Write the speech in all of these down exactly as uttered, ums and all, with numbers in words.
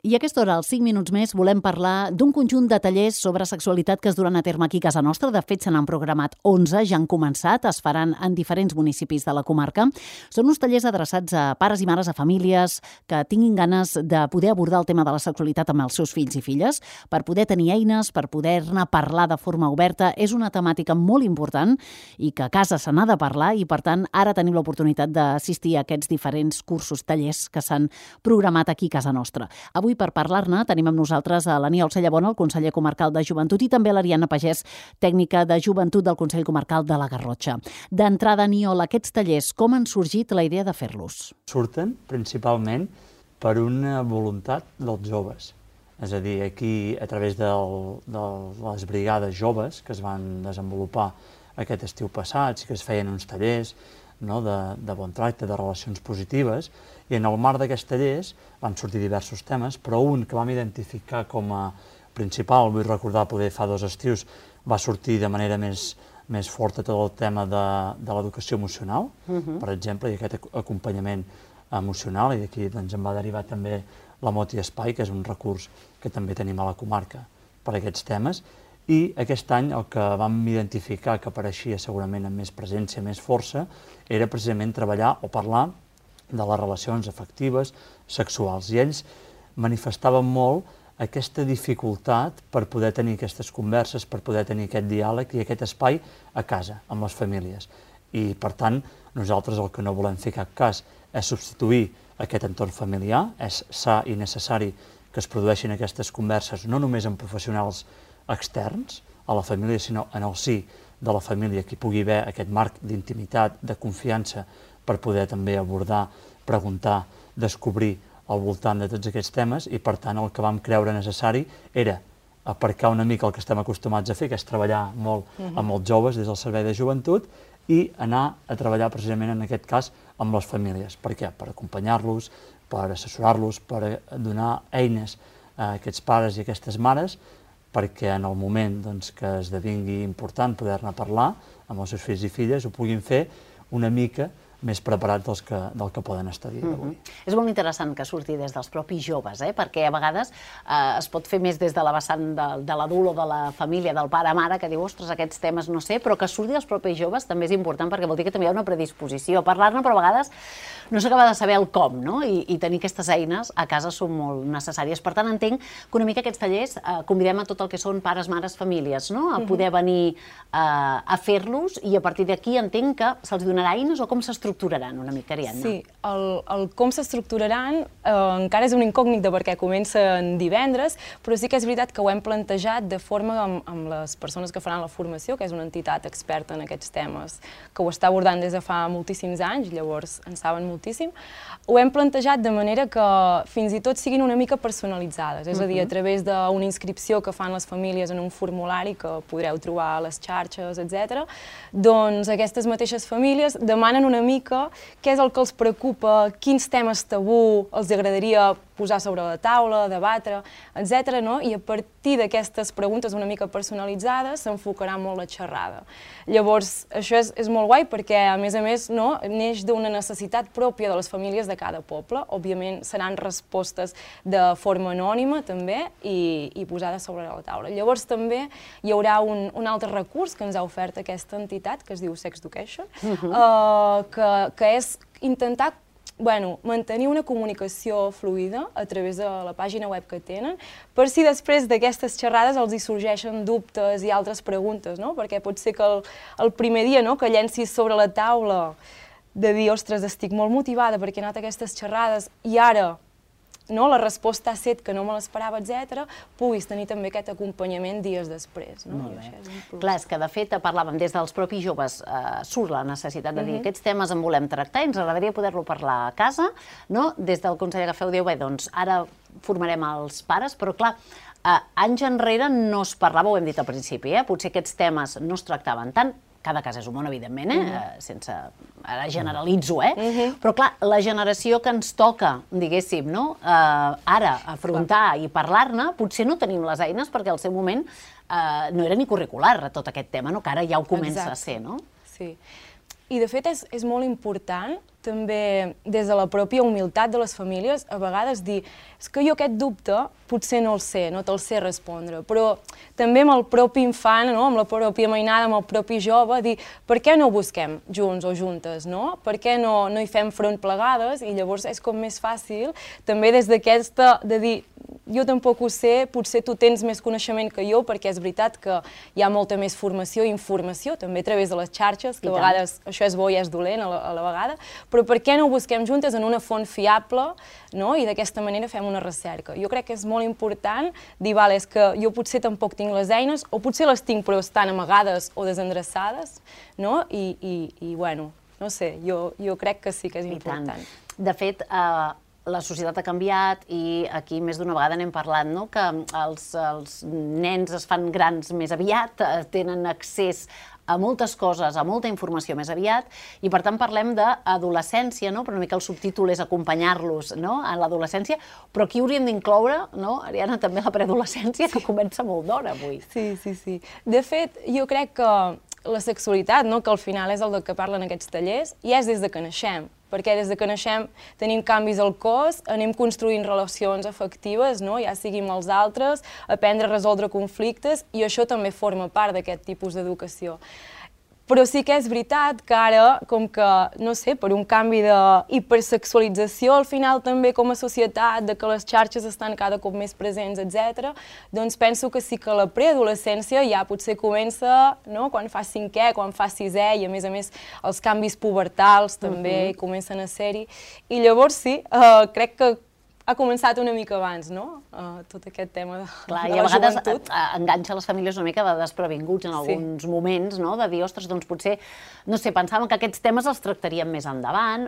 I a aquesta hora, als cinc minuts més, volem parlar d'un conjunt de tallers sobre sexualitat que es duran a terme aquí a casa nostra. De fet, se n'han programat onze, ja han començat, es faran en diferents municipis de la comarca. Són uns tallers adreçats a pares i mares, a famílies que tinguin ganes de poder abordar el tema de la sexualitat amb els seus fills i filles, per poder tenir eines, per poder-ne parlar de forma oberta. És una temàtica molt important i que a casa se n'ha de parlar i, per tant, ara tenim l'oportunitat d'assistir a aquests diferents cursos, tallers que s'han programat aquí a casa nostra. Avui, per parlar-ne, tenim amb nosaltres a l'Aniol Cellabona, el conseller comarcal de Joventut, i també l'Ariadna Pagès, tècnica de Joventut del Consell Comarcal de la Garrotxa. D'entrada, Aniol, aquests tallers, com han sorgit la idea de fer-los? Surten principalment per una voluntat dels joves. És a dir, aquí, a través del, de les brigades joves que es van desenvolupar aquest estiu passat, que es feien uns tallers, no, de, de bon tracte, de relacions positives, i en el marc d'aquests tallers van sortir diversos temes, però un que vam identificar com a principal, vull recordar poder fa dos estius, va sortir de manera més, més forta tot el tema de, de l'educació emocional, uh-huh. per exemple, i aquest acompanyament emocional, i d'aquí doncs, en va derivar també la Moti Espai, que és un recurs que també tenim a la comarca per a aquests temes. I aquest any el que vam identificar que apareixia segurament amb més presència, més força, era precisament treballar o parlar de les relacions afectives, sexuals. I ells manifestaven molt aquesta dificultat per poder tenir aquestes converses, per poder tenir aquest diàleg i aquest espai a casa, amb les famílies. I, per tant, nosaltres el que no volem fer cap cas és substituir aquest entorn familiar, és sa i necessari que es produeixin aquestes converses no només amb professionals externs a la família, sinó en el si de la família, que hi pugui haver aquest marc d'intimitat, de confiança, per poder també abordar, preguntar, descobrir al voltant de tots aquests temes, i per tant el que vam creure necessari era aparcar una mica el que estem acostumats a fer, que és treballar molt uh-huh. amb els joves des del Servei de Joventut, i anar a treballar precisament en aquest cas amb les famílies. Per què? Per acompanyar-los, per assessorar-los, per donar eines a aquests pares i aquestes mares, perquè en el moment doncs, que esdevingui important poder-ne parlar amb els seus fills i filles ho puguin fer una mica més preparats dels que, del que poden estar a dia d'avui. Mm-hmm. És molt interessant que surti des dels propis joves, eh? Perquè a vegades eh, es pot fer més des de la vessant de, de l'adult o de la família, del pare-mare, que diu, ostres, aquests temes no sé, però que surti dels propis joves també és important perquè vol dir que també hi ha una predisposició a parlar-ne, però a vegades no s'acaba de saber el com, no? I, i tenir aquestes eines a casa són molt necessàries. Per tant, entenc que una mica aquests tallers eh, convidem a tot el que són pares, mares, famílies, no? A poder venir eh, a fer-los, i a partir d'aquí entenc que se'ls donarà eines o com s'estructuraran una mica, Ariadna. Sí, el, el com s'estructuraran eh, encara és un incògnita perquè comencen divendres, però sí que és veritat que ho hem plantejat de forma amb, amb les persones que faran la formació, que és una entitat experta en aquests temes, que ho està abordant des de fa moltíssims anys, llavors en saben moltíssim. Ho hem plantejat de manera que fins i tot siguin una mica personalitzades, és a dir, a través d'una inscripció que fan les famílies en un formulari que podreu trobar a les xarxes, etcètera, doncs aquestes mateixes famílies demanen una mica què és el que els preocupa, quins temes tabú els agradaria posar sobre la taula, debatre, etcètera, no? I a partir d'aquestes preguntes una mica personalitzades s'enfocarà molt la xerrada. Llavors, això és, és molt guai perquè, a més a més, no, neix d'una necessitat pròpia de les famílies de cada poble. Òbviament, seran respostes de forma anònima, també, i, i posades sobre la taula. Llavors, també hi haurà un, un altre recurs que ens ha ofert aquesta entitat, que es diu Sex Education, uh-huh. uh, que, que és intentar Bueno, mantenir una comunicació fluida a través de la pàgina web que tenen, per si després d'aquestes xerrades els hi sorgeixen dubtes i altres preguntes, no? Perquè pot ser que el, el primer dia, no, que llencis sobre la taula de dir, ostres, estic molt motivada perquè he anat a aquestes xerrades i ara no, la resposta ha set que no me l'esperava, etcètera, puguis tenir també aquest acompanyament dies després. No? Molt bé. És Clar, és que de fet parlàvem des dels propis joves, eh, surt la necessitat de dir uh-huh. aquests temes en volem tractar i ens agradaria poder-lo parlar a casa, no? Des del Consell Agafeu diu, bé, doncs ara formarem els pares, però clar, eh, anys enrere no es parlava, ho hem dit al principi, eh? Potser aquests temes no es tractaven tant, cada cas és un món, evidentment, eh? Uh-huh. Sense... Ara generalitzo, eh? Uh-huh. Però clar, la generació que ens toca, diguéssim, no? Uh, ara, afrontar i parlar-ne, potser no tenim les eines perquè al seu moment uh, no era ni curricular tot aquest tema, no? Que ara ja ho comença Exacte. a ser, no? Sí. I de fet és, és molt important també des de la pròpia humilitat de les famílies, a vegades dir és que jo aquest dubte potser no el sé, no te'l sé respondre, però també amb el propi infant, no? Amb la pròpia mainada, amb el propi jove, dir per què no ho busquem junts o juntes, no? Per què no, no hi fem front plegades? I llavors és com més fàcil, també des d'aquesta, de dir jo tampoc ho sé, potser tu tens més coneixement que jo, perquè és veritat que hi ha molta més formació i informació, també a través de les xarxes, que a vegades això és bo i és dolent a la, a la vegada, però per què no ho busquem juntes en una font fiable, no? I d'aquesta manera fem una recerca. Jo crec que és molt important dir, vale, és que jo potser tampoc tinc les eines, o potser les tinc però estan amagades o desendreçades, no? I, i, i bueno, no sé, jo, jo crec que sí que és important. De fet, eh, la societat ha canviat i aquí més d'una vegada n'hem parlat, no? Que els, els nens es fan grans més aviat, tenen accés a moltes coses, a molta informació més aviat, i per tant parlem d'adolescència, no? Però una mica el subtítol és acompanyar-los, no? En l'adolescència, però aquí hauríem d'incloure, no, Ariana, també la preadolescència, que comença molt d'hora avui. Sí, sí, sí. De fet, jo crec que la sexualitat, no? Que al final és el de què parlen aquests tallers, i és des de que naixem, perquè des de que naixem tenim canvis al cos, anem construint relacions afectives, no? Ja sigui amb els altres, aprendre a resoldre conflictes, i això també forma part d'aquest tipus d'educació. Però sí que és veritat que ara, com que, no sé, per un canvi de hipersexualització al final també com a societat, de que les xarxes estan cada cop més presents, etcètera, doncs penso que sí que la preadolescència ja potser comença, no?, quan fa cinquè, quan fa sisè, i a més a més els canvis pubertals també uh-huh. comencen a ser-hi. I llavors sí, uh, crec que ha començat una mica abans, no?, uh, tot aquest tema de, Clar, de la la joventut. joventut. I a vegades enganxa les famílies una mica de desprevinguts en Sí. alguns moments, no?, de dir, ostres, doncs potser, no sé, pensàvem que aquests temes els tractaríem més endavant,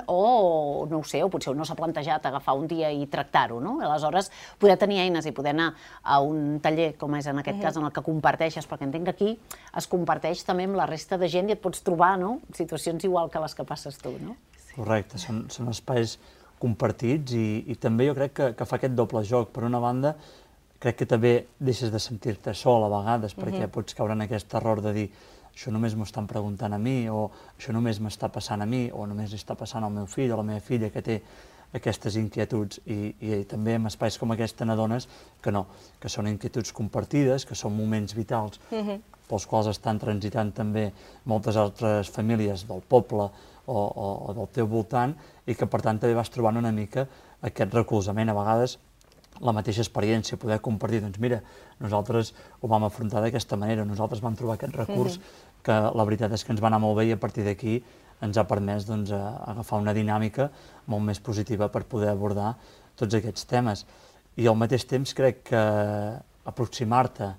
o no ho sé, o potser no s'ha plantejat agafar un dia i tractar-ho, no? Aleshores, poder tenir eines i poder anar a un taller, com és en aquest uh-huh. cas, en el que comparteixes, perquè entenc que aquí es comparteix també amb la resta de gent i et pots trobar, no?, situacions igual que les que passes tu, no? Correcte, són, són espais compartits i, i també jo crec que, que fa aquest doble joc. Per una banda, crec que també deixes de sentir-te sol a vegades, perquè uh-huh. pots caure en aquest error de dir això només m'ho estan preguntant a mi, o això només m'està passant a mi, o només li està passant al meu fill o a la meva filla que té aquestes inquietuds. I, i també en espais com aquest n'adones que no, que són inquietuds compartides, que són moments vitals uh-huh. pels quals estan transitant també moltes altres famílies del poble o, o, o del teu voltant, i que per tant també vas trobant una mica aquest recolzament. A vegades la mateixa experiència, poder compartir, doncs mira, nosaltres ho vam afrontar d'aquesta manera, nosaltres vam trobar aquest recurs mm-hmm. que la veritat és que ens va anar molt bé, i a partir d'aquí ens ha permès doncs, agafar una dinàmica molt més positiva per poder abordar tots aquests temes. I al mateix temps crec que aproximar-te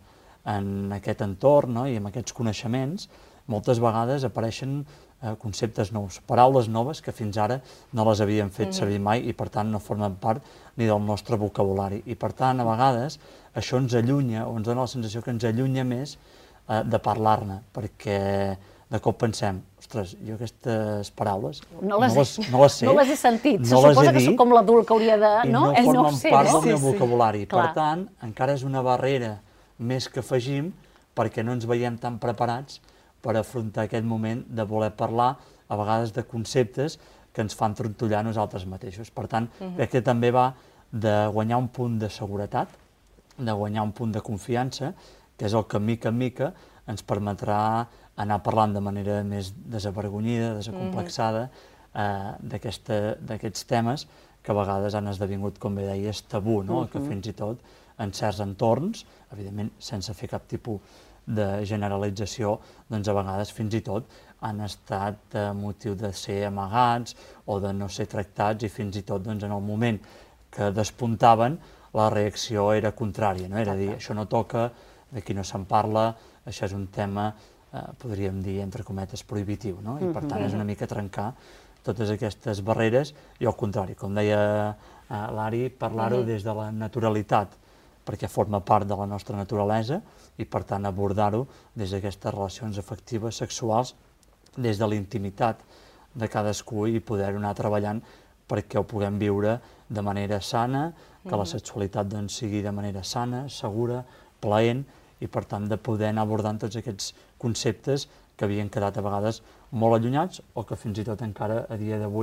en aquest entorn, no?, i amb aquests coneixements, moltes vegades apareixen eh, conceptes nous, paraules noves que fins ara no les havíem fet servir mai i per tant no formen part ni del nostre vocabulari. I per tant, a vegades, això ens allunya, o ens dona la sensació que ens allunya més eh, de parlar-ne, perquè de cop pensem, ostres, jo aquestes paraules no les, no les, no les sé, no les he sentit, no se les suposa he que soc com l'adult que hauria de... i no, no és formen no sé, part no? del meu Sí, vocabulari. sí. Per Clar. tant, encara és una barrera més que afegim perquè no ens veiem tan preparats per afrontar aquest moment de voler parlar, a vegades de conceptes que ens fan trontollar nosaltres mateixos. Per tant, uh-huh. crec que també va de guanyar un punt de seguretat, de guanyar un punt de confiança, que és el que mica en mica ens permetrà anar parlant de manera més desavergonyida, desacomplexada, uh-huh. eh, d'aquests temes que a vegades han esdevingut, com bé deies, tabú, no? Uh-huh. Que fins i tot en certs entorns, evidentment sense fer cap tipus de generalització, doncs a vegades fins i tot han estat eh, motiu de ser amagats o de no ser tractats, i fins i tot doncs, en el moment que despuntaven la reacció era contrària, no? Era dir, això no toca, d'aquí no se'n parla, això és un tema, eh, podríem dir, entre cometes, prohibitiu, no? I per tant és una mica trencar totes aquestes barreres i al contrari, com deia eh, l'Ari, parlar-ho des de la naturalitat, perquè forma part de la nostra naturalesa, i per tant abordar-ho des d'aquestes relacions afectives, sexuals, des de la intimitat de cadascú, i poder-ho anar treballant perquè ho puguem viure de manera sana, que la sexualitat doncs, sigui de manera sana, segura, plaent, i per tant de poder anar abordant tots aquests conceptes que havien quedat a vegades molt allunyats o que fins i tot encara a dia d'avui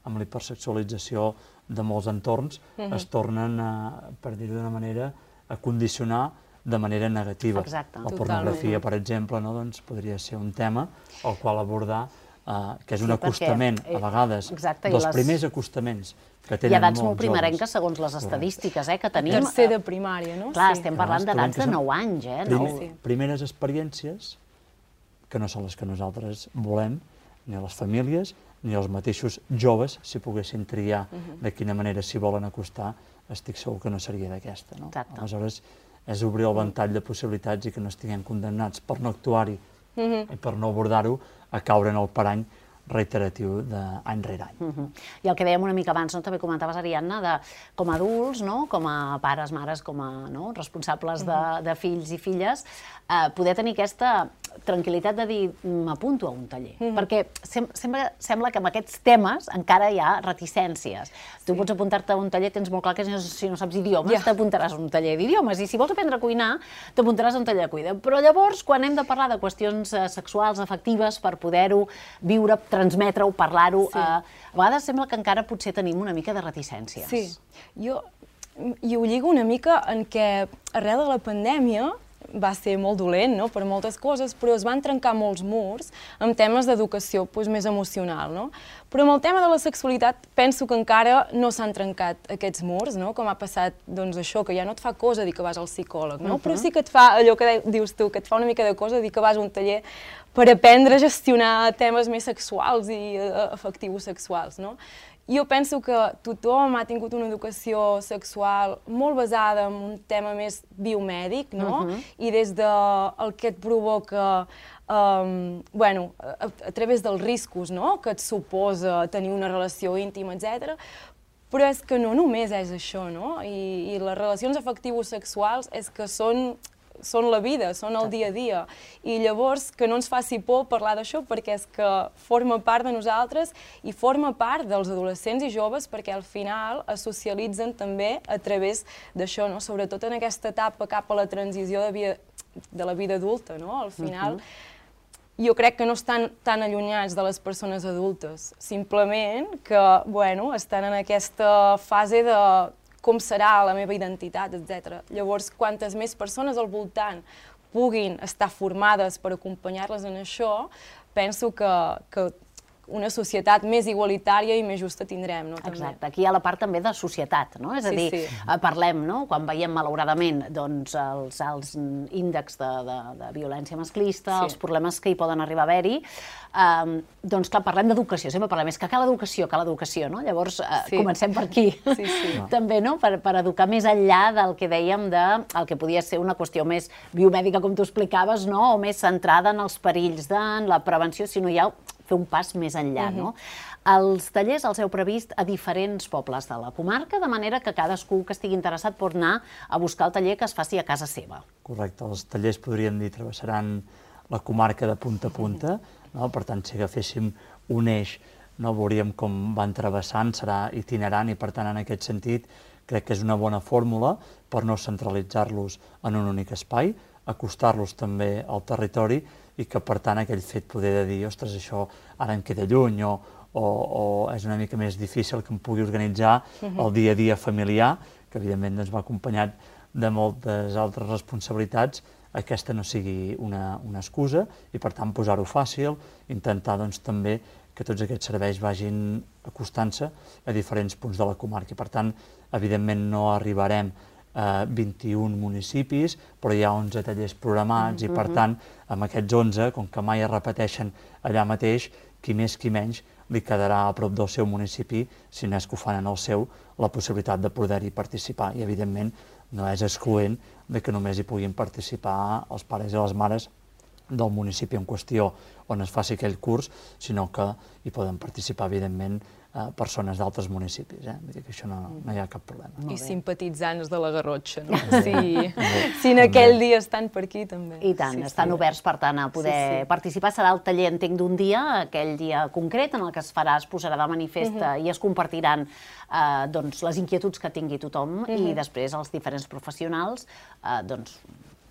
amb l'hipersexualització de molts entorns, es tornen, per dir-ho d'una manera, a condicionar de manera negativa. Exacte. La pornografia, per exemple, podria ser un tema al qual abordar, que és un acostament, a vegades, dels primers acostaments que tenen molts joves. I edats molt primerenques, segons les estadístiques que tenim. Tercer de primària, no? Clar, estem parlant d'edats de nou anys, eh? Primeres experiències que no són les que nosaltres volem, ni a les famílies, ni als mateixos joves, si poguessin triar de quina manera s'hi volen acostar, estic segur que no seria d'aquesta. Aleshores, és obrir el ventall de possibilitats i que no estiguem condemnats per no actuar-hi i per no abordar-ho a caure en el parany reiteratiu d'any rere any. I el que dèiem una mica abans, també comentaves, Ariadna, com a adults, com a pares, mares, com a responsables de fills i filles, poder tenir aquesta tranquil·litat de dir m'apunto a un taller. Perquè sembla que amb aquests temes encara hi ha reticències. Tu pots apuntar-te a un taller, tens molt clar que si no saps idiomes t'apuntaràs a un taller d'idiomes, i si vols aprendre a cuinar t'apuntaràs a un taller de cuina. Però llavors, quan hem de parlar de qüestions sexuals, afectives, per poder-ho viure, transmetre-ho, parlar-ho, a vegades sembla que encara potser tenim una mica de reticències. Sí, jo ho lligo una mica en què arrel de la pandèmia va ser molt dolent per moltes coses, però es van trencar molts murs amb temes d'educació més emocional. Però amb el tema de la sexualitat penso que encara no s'han trencat aquests murs, com ha passat això, que ja no et fa cosa dir que vas al psicòleg, però sí que et fa allò que dius tu, que et fa una mica de cosa dir que vas a un taller per aprendre a gestionar temes més sexuals i afectius sexuals. Jo penso que tothom ha tingut una educació sexual molt basada en un tema més biomèdic, i des del que et provoca, a través dels riscos que et suposa tenir una relació íntima, etcètera, però és que no només és això, i les relacions afectives sexuals és que són són la vida, són el dia a dia. I llavors que no ens faci por parlar d'això perquè és que forma part de nosaltres i forma part dels adolescents i joves perquè al final es socialitzen també a través d'això, sobretot en aquesta etapa cap a la transició de la vida adulta. Al final jo crec que no estan tan allunyats de les persones adultes, simplement que estan en aquesta fase de com serà la meva identitat, etcètera. Llavors, quantes més persones al voltant puguin estar formades per acompanyar-les en això, penso que una societat més igualitària i més justa tindrem. Exacte. Aquí hi ha la part també de societat, és a dir, parlem, quan veiem malauradament els alts índexs de violència masclista, els problemes que hi poden arribar a haver-hi, doncs clar, parlem d'educació, sempre parlem, és que cal educació, cal educació, llavors comencem per aquí, també, per educar més enllà del que dèiem del que podia ser una qüestió més biomèdica, com tu explicaves, o més centrada en els perills, en la prevenció, si no hi ha fer un pas més enllà. Els tallers els heu previst a diferents pobles de la comarca, de manera que cadascú que estigui interessat pot anar a buscar el taller que es faci a casa seva. Correcte, els tallers, podríem dir, travessaran la comarca de punta a punta, per tant, si agaféssim un eix, veuríem com van travessant, serà itinerant i, per tant, en aquest sentit, crec que és una bona fórmula per no centralitzar-los en un únic espai, acostar-los també al territori i que, per tant, aquell fet poder de dir ostres, això ara em queda lluny o és una mica més difícil que em pugui organitzar el dia a dia familiar, que evidentment va acompanyat de moltes altres responsabilitats, aquesta no sigui una excusa i, per tant, posar-ho fàcil, intentar també que tots aquests serveis vagin acostant-se a diferents punts de la comarca. Per tant, evidentment no arribarem a vint-i-un municipis, però hi ha onze tallers programats i, per tant, amb aquests onze, com que mai es repeteixen allà mateix, qui més qui menys li quedarà a prop del seu municipi, si no és que ho fan en el seu, la possibilitat de poder-hi participar. I, evidentment, no és excloent que només hi puguin participar els pares i les mares del municipi en qüestió on es faci aquell curs, sinó que hi poden participar, evidentment, persones d'altres municipis. Vull dir que això no hi ha cap problema. I simpatitzants de la Garrotxa, no? Si en aquell dia estan per aquí, també. I tant, estan oberts, per tant, a poder participar. Serà el taller, entenc, d'un dia, aquell dia concret en el que es farà, es posarà de manifest i es compartiran les inquietuds que tingui tothom i després els diferents professionals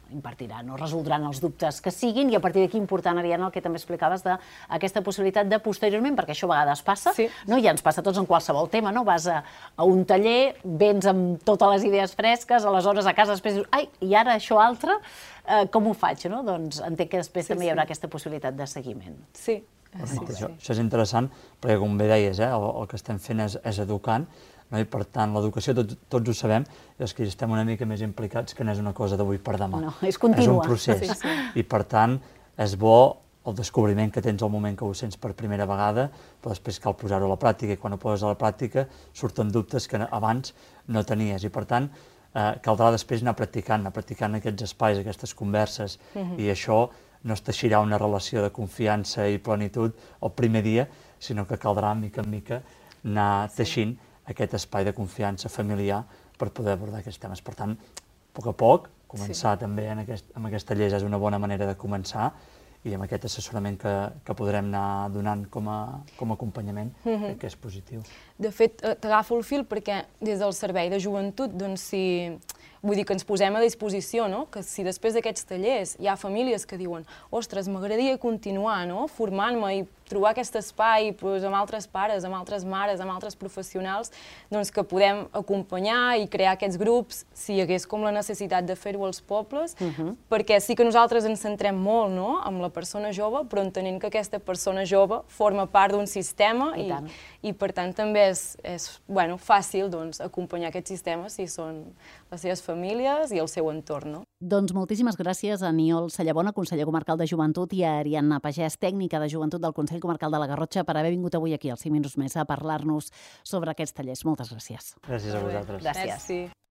impartiran o resoldran els dubtes que siguin, i a partir d'aquí important, Ariadna, el que també explicaves d'aquesta possibilitat de posteriorment, perquè això a vegades passa, sí. no? Ja ens passa a tots en qualsevol tema, no? Vas a, a un taller, vens amb totes les idees fresques, aleshores a casa després dius, ai, i ara això altre, eh, com ho faig, no? Doncs entenc que després sí, també hi haurà sí. aquesta possibilitat de seguiment. Sí. Sí, sí, això, sí. això és interessant, perquè com bé deies, eh, el, el que estem fent és, és educant, no? I per tant l'educació tots, tots ho sabem, i els que hi estem una mica més implicats que no és una cosa d'avui per demà. No, és contínua. És un procés. Sí, sí. I per tant és bo el descobriment que tens al moment que ho sents per primera vegada, però després cal posar-ho a la pràctica, i quan ho poses a la pràctica surten dubtes que abans no tenies. I per tant eh, caldrà després anar practicant, anar practicant aquests espais, aquestes converses, uh-huh. i això no es teixirà una relació de confiança i plenitud el primer dia, sinó que caldrà, mica en mica, anar teixint aquest espai de confiança familiar per poder abordar aquests temes. Per tant, a poc a poc, començar sí. també en aquest, amb aquests tallers és una bona manera de començar, i amb aquest assessorament que, que podrem anar donant com a, com a acompanyament, mm-hmm. que és positiu. De fet, t'agafo el fil perquè des del Servei de Joventut, doncs si... Vull dir que ens posem a disposició, no? Que si després d'aquests tallers hi ha famílies que diuen ostres, m'agradaria continuar, no? Formant-me i trobar aquest espai doncs, amb altres pares, amb altres mares, amb altres professionals, doncs que podem acompanyar i crear aquests grups si hi hagués com la necessitat de fer-ho als pobles, uh-huh. perquè sí que nosaltres ens centrem molt, no? Amb la persona jove, però entenent que aquesta persona jove forma part d'un sistema i, i, i per tant també és, és bueno, fàcil doncs, acompanyar aquest sistema si són les seves famílies i el seu entorn. No? Doncs moltíssimes gràcies a Aniol Sallabona, conseller comarcal de Joventut, i a Ariadna Pagès, tècnica de Joventut del Consell Comarcal de la Garrotxa, per haver vingut avui aquí als cinc minuts més a parlar-nos sobre aquests tallers. Moltes gràcies. Gràcies a vosaltres. Gràcies. Merci.